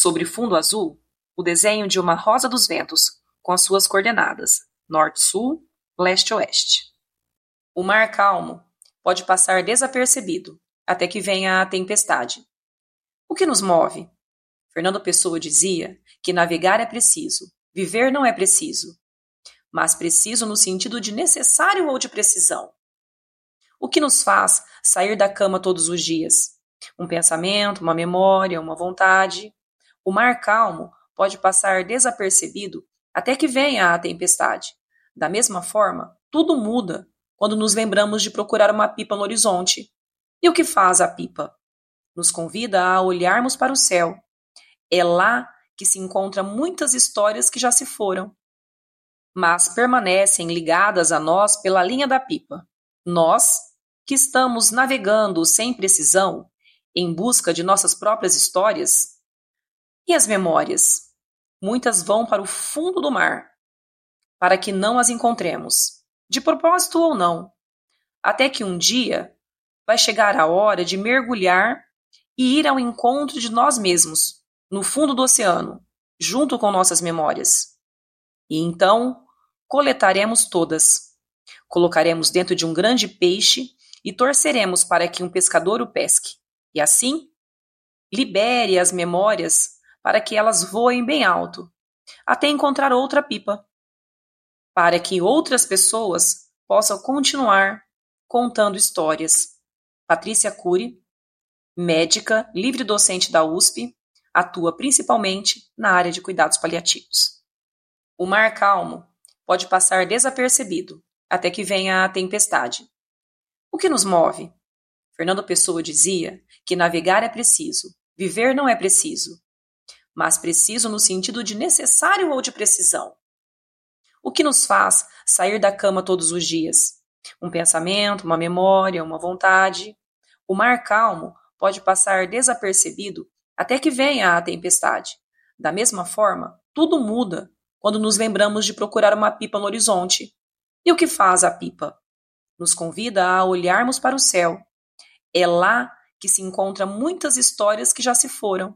Sobre fundo azul, o desenho de uma rosa dos ventos, com as suas coordenadas, norte-sul, leste-oeste. O mar calmo pode passar desapercebido, até que venha a tempestade. O que nos move? Fernando Pessoa dizia que navegar é preciso, viver não é preciso, mas preciso no sentido de necessário ou de precisão. O que nos faz sair da cama todos os dias? Um pensamento, uma memória, uma vontade. O mar calmo pode passar desapercebido até que venha a tempestade. Da mesma forma, tudo muda quando nos lembramos de procurar uma pipa no horizonte. E o que faz a pipa? Nos convida a olharmos para o céu. É lá que se encontram muitas histórias que já se foram, mas permanecem ligadas a nós pela linha da pipa. Nós, que estamos navegando sem precisão, em busca de nossas próprias histórias. E as memórias? Muitas vão para o fundo do mar, para que não as encontremos, de propósito ou não, até que um dia vai chegar a hora de mergulhar e ir ao encontro de nós mesmos, no fundo do oceano, junto com nossas memórias. E então, coletaremos todas, colocaremos dentro de um grande peixe e torceremos para que um pescador o pesque. E assim, libere as memórias para que elas voem bem alto, até encontrar outra pipa, para que outras pessoas possam continuar contando histórias. Patrícia Cury, médica, livre-docente da USP, atua principalmente na área de cuidados paliativos. O mar calmo pode passar desapercebido até que venha a tempestade. O que nos move? Fernando Pessoa dizia que navegar é preciso, viver não é preciso, mas preciso no sentido de necessário ou de precisão. O que nos faz sair da cama todos os dias? Um pensamento, uma memória, uma vontade. O mar calmo pode passar desapercebido até que venha a tempestade. Da mesma forma, tudo muda quando nos lembramos de procurar uma pipa no horizonte. E o que faz a pipa? Nos convida a olharmos para o céu. É lá que se encontram muitas histórias que já se foram,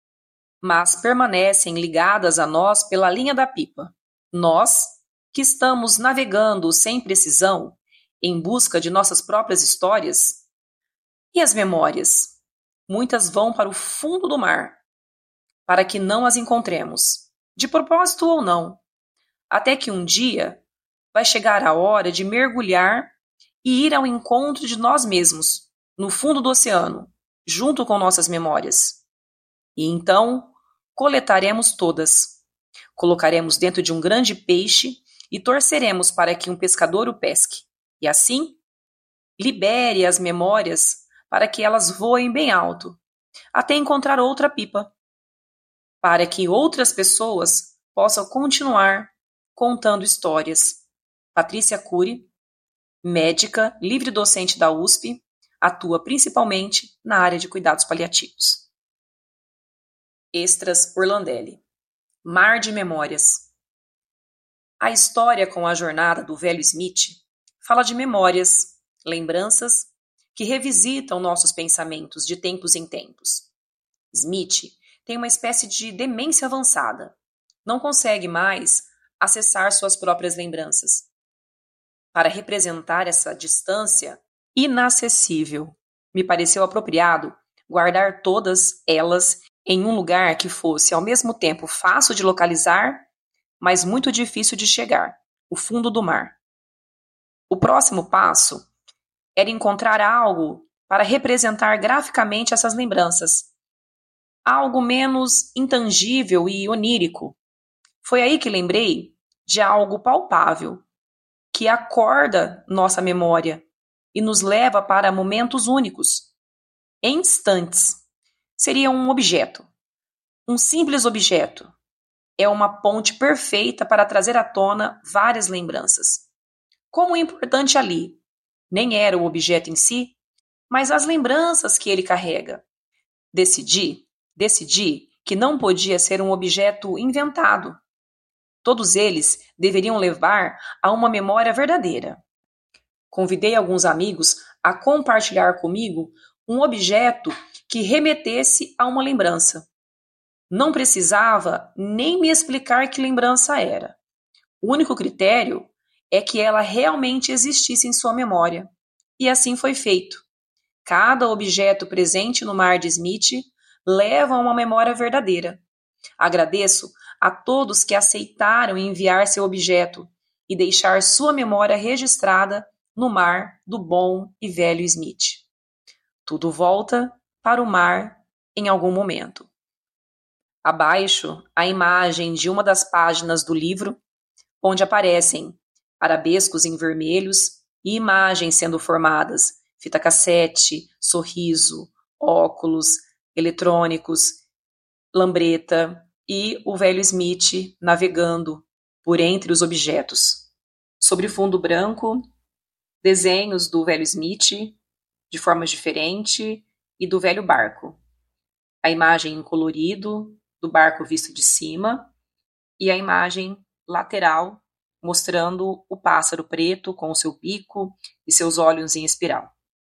mas permanecem ligadas a nós pela linha da pipa. Nós, que estamos navegando sem precisão, em busca de nossas próprias histórias. E as memórias? Muitas vão para o fundo do mar, para que não as encontremos, de propósito ou não, até que um dia vai chegar a hora de mergulhar e ir ao encontro de nós mesmos, no fundo do oceano, junto com nossas memórias. E então, coletaremos todas, colocaremos dentro de um grande peixe e torceremos para que um pescador o pesque. E assim, libere as memórias para que elas voem bem alto, até encontrar outra pipa, para que outras pessoas possam continuar contando histórias. Patrícia Cury, médica, livre-docente da USP, atua principalmente na área de cuidados paliativos. Extras Orlandelli. Mar de Memórias. A história com a jornada do velho Smith fala de memórias, lembranças que revisitam nossos pensamentos de tempos em tempos. Smith tem uma espécie de demência avançada. Não consegue mais acessar suas próprias lembranças. Para representar essa distância inacessível, me pareceu apropriado guardar todas elas em um lugar que fosse ao mesmo tempo fácil de localizar, mas muito difícil de chegar, o fundo do mar. O próximo passo era encontrar algo para representar graficamente essas lembranças, algo menos intangível e onírico. Foi aí que lembrei de algo palpável, que acorda nossa memória e nos leva para momentos únicos, em instantes. Seria um objeto, um simples objeto. É uma ponte perfeita para trazer à tona várias lembranças. Como importante ali, nem era o objeto em si, mas as lembranças que ele carrega. Decidi que não podia ser um objeto inventado. Todos eles deveriam levar a uma memória verdadeira. Convidei alguns amigos a compartilhar comigo um objeto que remetesse a uma lembrança. Não precisava nem me explicar que lembrança era. O único critério é que ela realmente existisse em sua memória. E assim foi feito. Cada objeto presente no mar de Smith leva a uma memória verdadeira. Agradeço a todos que aceitaram enviar seu objeto e deixar sua memória registrada no mar do bom e velho Smith. Tudo volta para o mar em algum momento. Abaixo, a imagem de uma das páginas do livro, onde aparecem arabescos em vermelhos e imagens sendo formadas, fita cassete, sorriso, óculos, eletrônicos, lambreta e o velho Smith navegando por entre os objetos. Sobre fundo branco, desenhos do velho Smith de formas diferentes e do velho barco. A imagem em colorido do barco visto de cima e a imagem lateral mostrando o pássaro preto com o seu bico e seus olhos em espiral.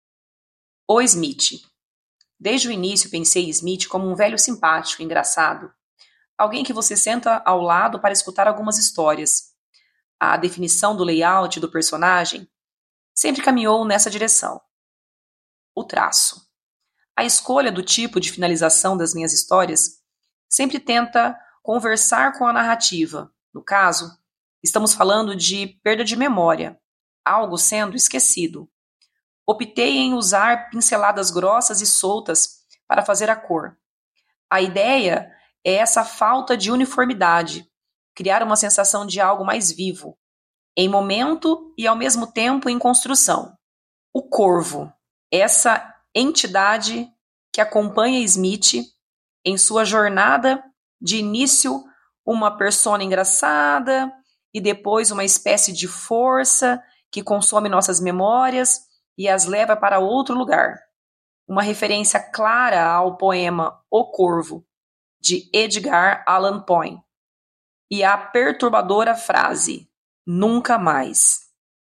O Smith. Desde o início pensei em Smith como um velho simpático, engraçado. Alguém que você senta ao lado para escutar algumas histórias. A definição do layout do personagem sempre caminhou nessa direção. O traço. A escolha do tipo de finalização das minhas histórias sempre tenta conversar com a narrativa. No caso, estamos falando de perda de memória, algo sendo esquecido. Optei em usar pinceladas grossas e soltas para fazer a cor. A ideia é essa falta de uniformidade, criar uma sensação de algo mais vivo, em momento e ao mesmo tempo em construção. O corvo, essa entidade que acompanha Smith em sua jornada de início, uma persona engraçada e depois uma espécie de força que consome nossas memórias e as leva para outro lugar. Uma referência clara ao poema O Corvo, de Edgar Allan Poe, e a perturbadora frase, nunca mais.